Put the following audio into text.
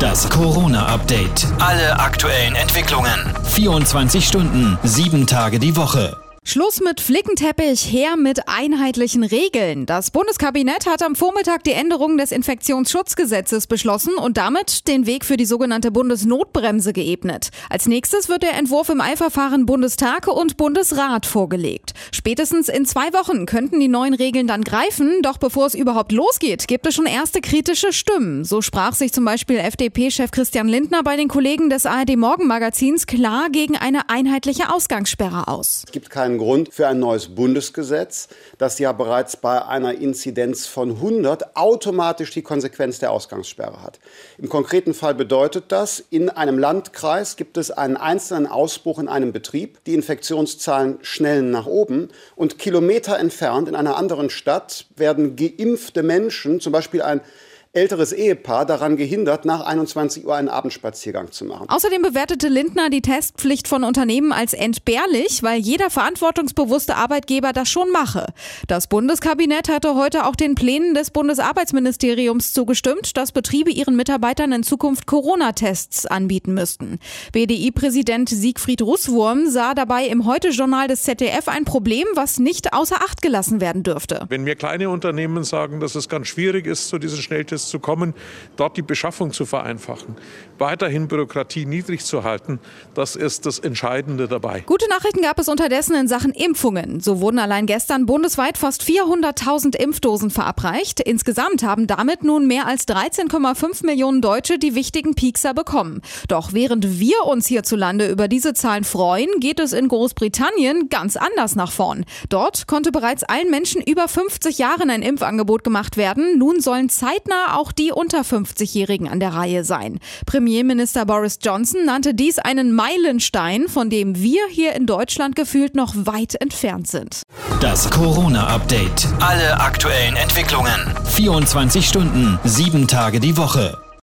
Das Corona-Update. Alle aktuellen Entwicklungen. 24 Stunden, 7 Tage die Woche. Schluss mit Flickenteppich, her mit einheitlichen Regeln. Das Bundeskabinett hat am Vormittag die Änderung des Infektionsschutzgesetzes beschlossen und damit den Weg für die sogenannte Bundesnotbremse geebnet. Als nächstes wird der Entwurf im Eilverfahren Bundestag und Bundesrat vorgelegt. Spätestens in 2 Wochen könnten die neuen Regeln dann greifen, doch bevor es überhaupt losgeht, gibt es schon erste kritische Stimmen. So sprach sich zum Beispiel FDP-Chef Christian Lindner bei den Kollegen des ARD-Morgenmagazins klar gegen eine einheitliche Ausgangssperre aus. Es gibt keinen Grund für ein neues Bundesgesetz, das ja bereits bei einer Inzidenz von 100 automatisch die Konsequenz der Ausgangssperre hat. Im konkreten Fall bedeutet das, in einem Landkreis gibt es einen einzelnen Ausbruch in einem Betrieb, die Infektionszahlen schnellen nach oben und Kilometer entfernt in einer anderen Stadt werden geimpfte Menschen, zum Beispiel ein älteres Ehepaar, daran gehindert, nach 21 Uhr einen Abendspaziergang zu machen. Außerdem bewertete Lindner die Testpflicht von Unternehmen als entbehrlich, weil jeder verantwortungsbewusste Arbeitgeber das schon mache. Das Bundeskabinett hatte heute auch den Plänen des Bundesarbeitsministeriums zugestimmt, dass Betriebe ihren Mitarbeitern in Zukunft Corona-Tests anbieten müssten. BDI-Präsident Siegfried Russwurm sah dabei im Heute-Journal des ZDF ein Problem, was nicht außer Acht gelassen werden dürfte. Wenn mir kleine Unternehmen sagen, dass es ganz schwierig ist, zu diesen Schnelltests zu kommen, dort die Beschaffung zu vereinfachen, weiterhin Bürokratie niedrig zu halten, das ist das Entscheidende dabei. Gute Nachrichten gab es unterdessen in Sachen Impfungen. So wurden allein gestern bundesweit fast 400.000 Impfdosen verabreicht. Insgesamt haben damit nun mehr als 13,5 Millionen Deutsche die wichtigen Piekser bekommen. Doch während wir uns hierzulande über diese Zahlen freuen, geht es in Großbritannien ganz anders nach vorn. Dort konnte bereits allen Menschen über 50 Jahren ein Impfangebot gemacht werden. Nun sollen zeitnah auch die unter 50-Jährigen an der Reihe sein. Premierminister Boris Johnson nannte dies einen Meilenstein, von dem wir hier in Deutschland gefühlt noch weit entfernt sind. Das Corona-Update. Alle aktuellen Entwicklungen. 24 Stunden, 7 Tage die Woche.